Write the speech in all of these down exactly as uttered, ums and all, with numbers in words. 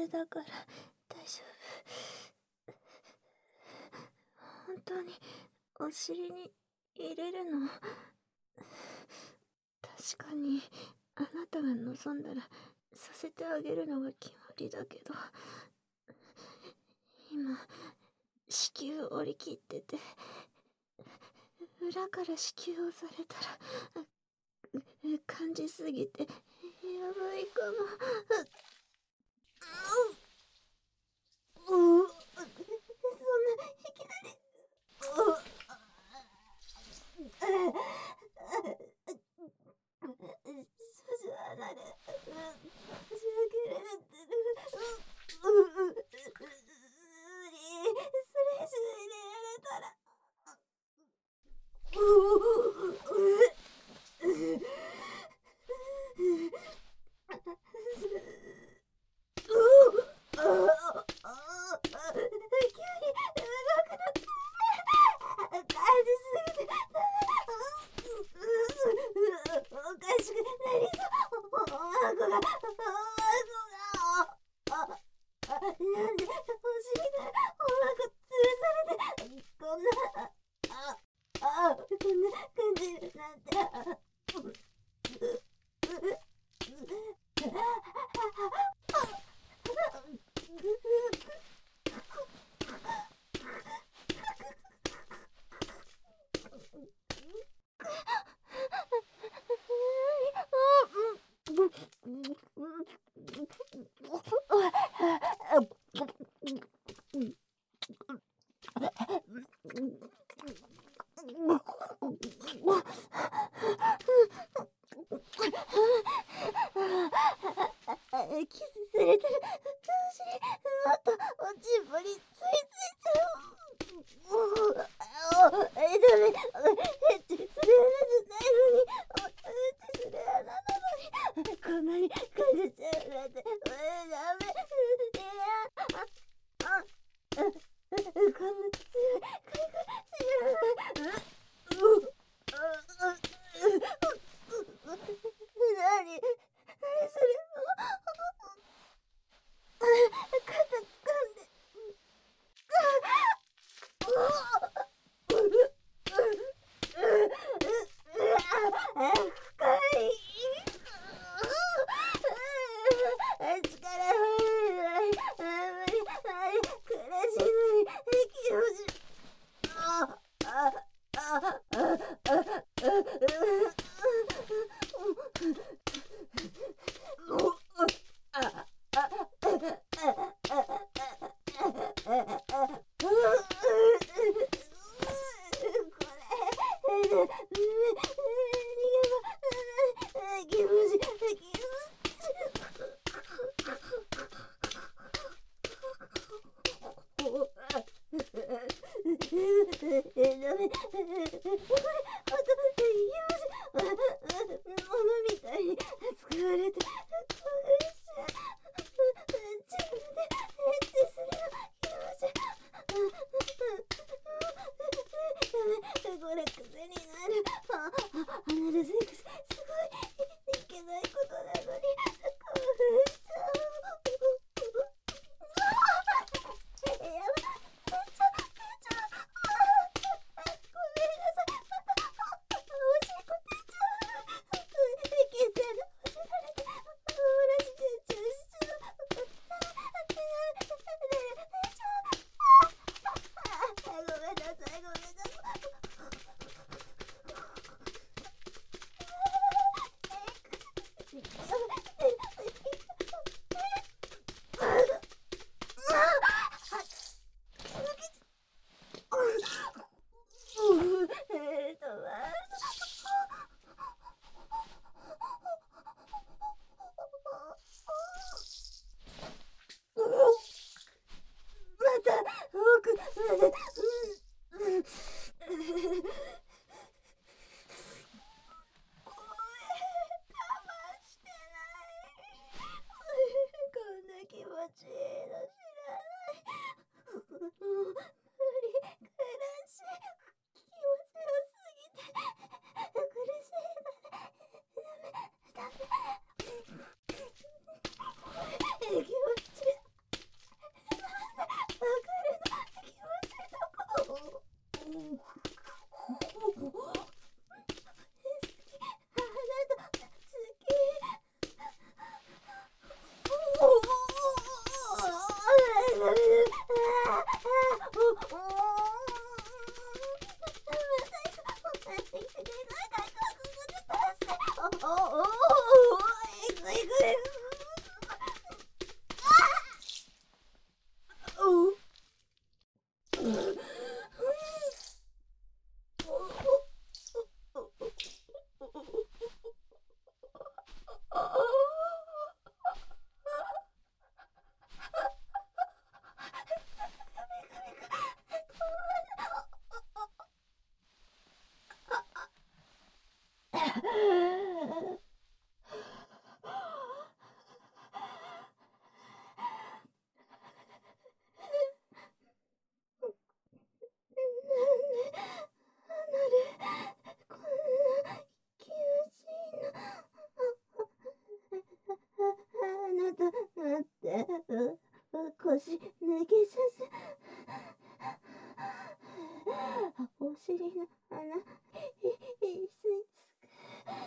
だから大丈夫。本当にお尻に入れるの？確かにあなたが望んだらさせてあげるのが決まりだけど、今子宮折り切ってて、裏から子宮をされたら感じすぎてやばいかも。うううそんないきなり。少女離れしあげられてる。ううう無理。それ以上入れられたら。ううううキスされたらもっとおちんぽに吸い付いちゃう。ダメ、エッチする穴じゃないのに、エッチする穴なのにこんなに感じちゃうなんて。ダメ。いや、あ、こんな強い快感知らない。なに、なにそれ。肩掴んで。深い。力入らない。あんまり苦しいのに気持ち。ああああこれ癖になる。あ、アナルセックスすごいいけないことなのに興奮しちゃう。やばい、出ちゃう出ちゃう。ごめんなさい。またおしっこ出ちゃう。血栓が押しられて漏らし出ちゃうしちゃう。出ちゃう。ごめんなさい、ごめんなさい。気持ち尻の穴、い、い、い、すいつく。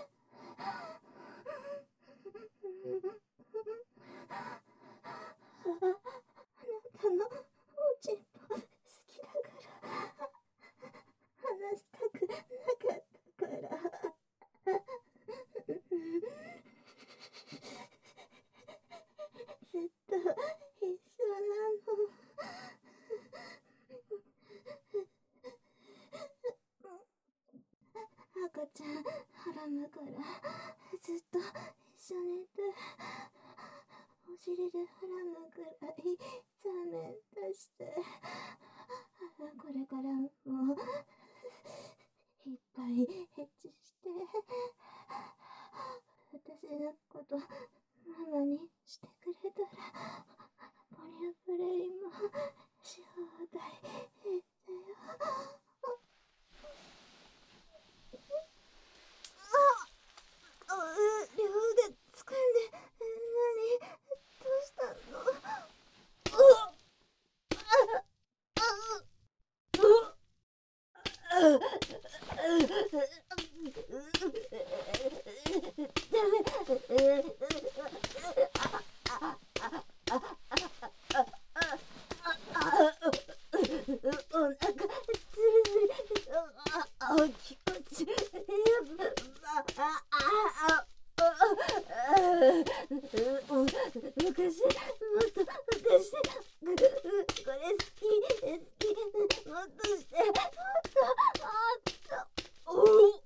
あなたのおちんぽ好きだから話したくなかったからずっと一緒なの。赤ちゃんはらむからずっと一緒にいて、お尻ではらむくらい残念出して、これからもいっぱいエッチして、私のことママにしてくれたらポリアプレイもし放題言ってよ。あ、両腕掴んで、何どうしたの？うっお腹つるつる、あ、気持ちいい。ああ昔、もっと昔、これ好き、好き、もっとして、もっと、もっと、おお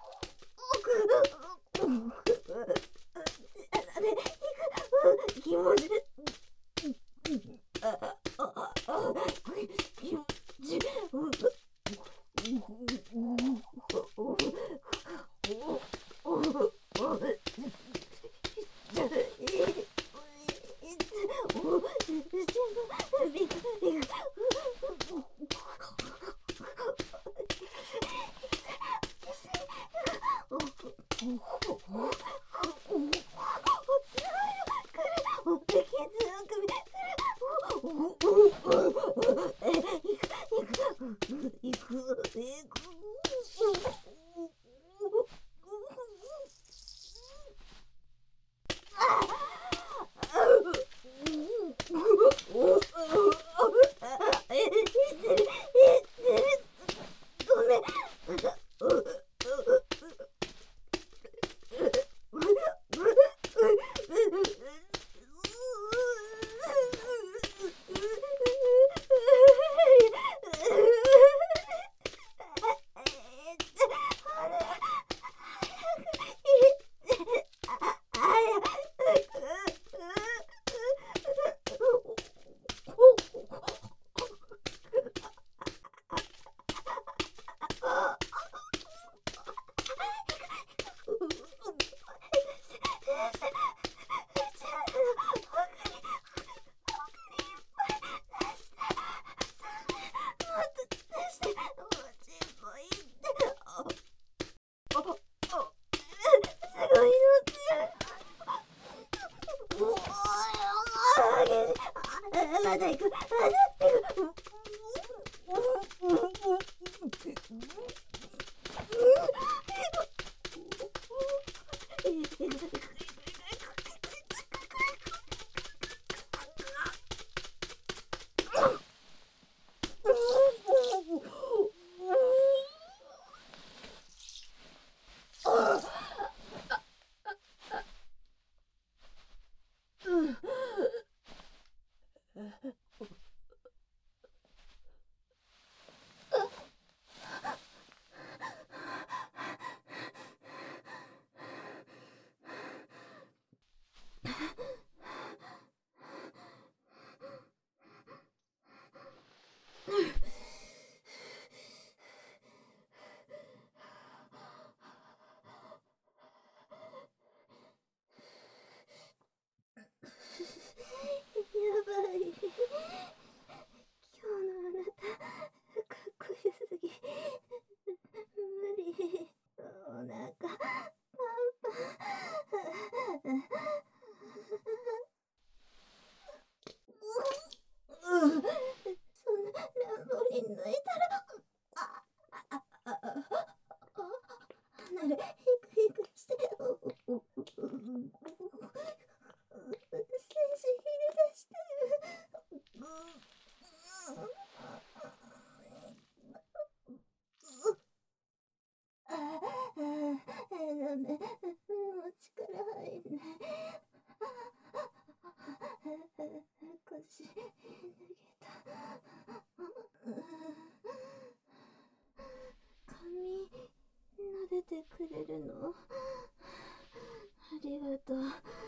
気持ち、あああ気持ち、 くれるの？ありがとう。